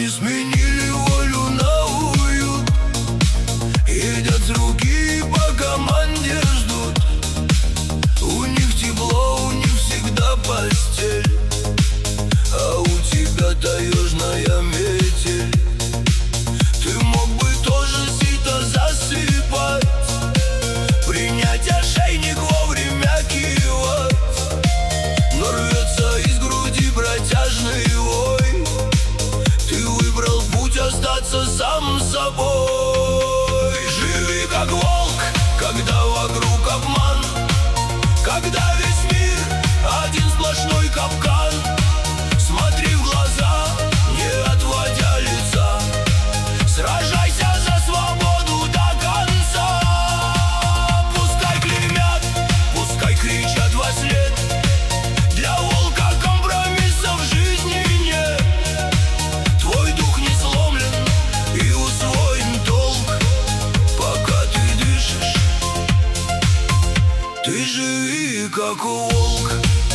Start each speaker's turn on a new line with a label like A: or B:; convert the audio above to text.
A: Они сменили волю на уют, едят с руки, по команде ждут. У них тепло, у них всегда постель, а у тебя таежная метель. Ты мог бы тоже сито засыпать, принять ошейник, вовремя кивать. Но рвется из груди протяжный вой. Ты выбрал путь остаться сам собой. Живи как волк, когда вокруг обман, когда весь мир один сплошной капкан. Смотри в глаза, не отводя лица, сражайся за свободу до конца. Пускай клеймят, пускай кричат во след, для волка компромиссов в жизни нет. Твой дух не сломлен и усвоен толк, пока ты дышишь. Ты живи как волк.